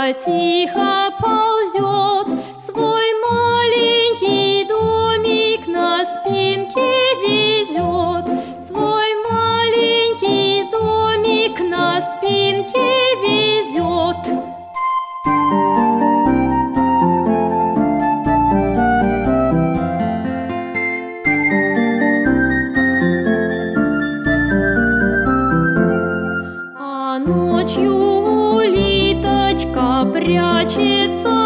тихо ползет, свой маленький домик на спинке везет, свой маленький домик на спинке везет. А ночью улиточка прячется